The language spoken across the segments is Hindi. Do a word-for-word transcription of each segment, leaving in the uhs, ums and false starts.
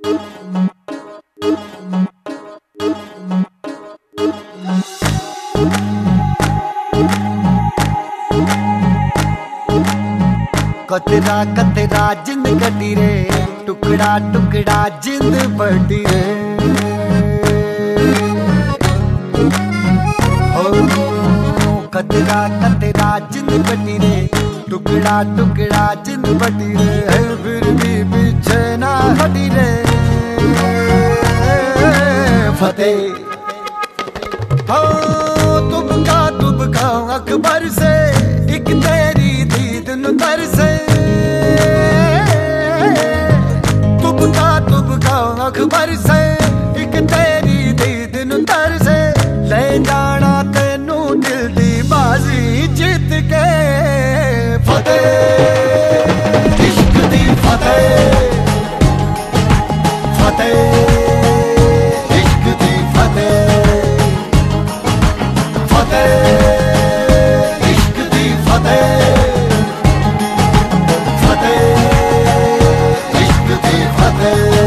कतरा कतरा जिंद कटी रे, टुकड़ा टुकड़ा जिंद बटी रे। हो कतरा कतरा जिंद कटी रे, टुकड़ा टुकड़ा जिंद बटी रे। फिर भी पीछे ना हटी रे। फतेह हो तुबका तुबका अकबर से, एक तेरी दीद नुतर से। तुबका तुबका अकबर से, एक तेरी दीद नुतर से। ले जाना तेनू दिल दी बाजी जीत के। फतेह इश्क दी फतेह, फतेह इश्क दी फतेह, फतेह इश्क दी फतेह, फतेह इश्क दी फतेह।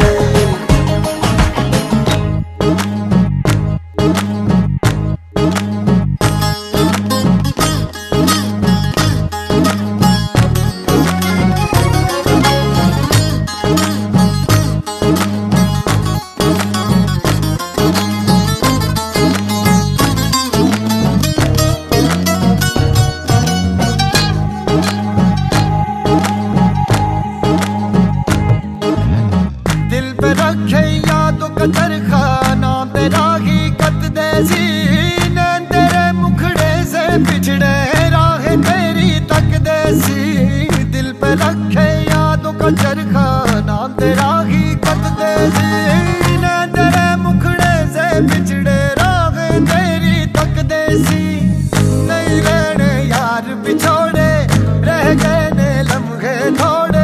चरखा तेरा ही कत देसी ने, तेरे मुखड़े से बिछड़े राह तेरी तक देसी। दिल पे रखे यादों का चरखा नाम तेरा ही कत देसी ने, तेरे मुखड़े से बिछड़े राह तेरी तक देसी। नहीं रहने यार बिछोड़े, रह गए ने लम्हे थोड़े।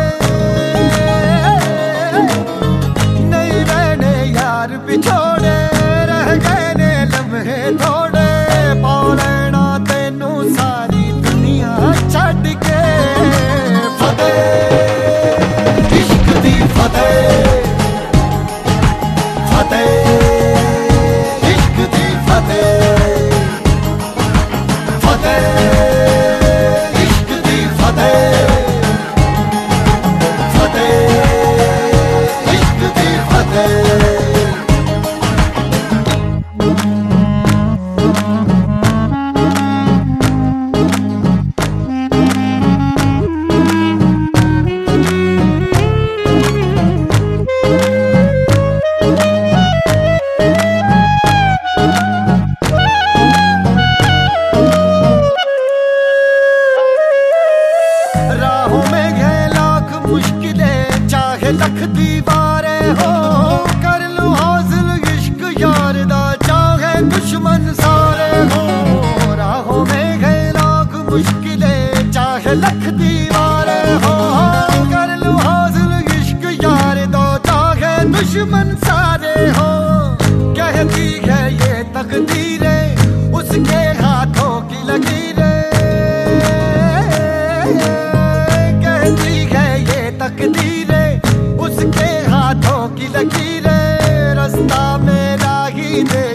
बिछोड़े रह गए ने लम्हे थोड़े। पा लेना तेनू सारी दुनिया छड़ के। फतेह इश्क दी फतेह, फतेह इश्क दी फतेह, फतेह इश्क दी फतेह, फतेह इश्क दी फतेह। लख दीवारें हो, कर लो हासिल इश्क यार दा, चाहे दुश्मन सारे हो। राहों में है लाख मुश्किलें, चाहे लख दीवारें हो, कर लो हासिल इश्क यार दा, चाहे दुश्मन सारे हो। कहती है ये तकदीरें उसके हाथों की लकीरें, कहती है ये तकदीरें उसके हाथों की लकीरें। रास्ता मेरा ही दे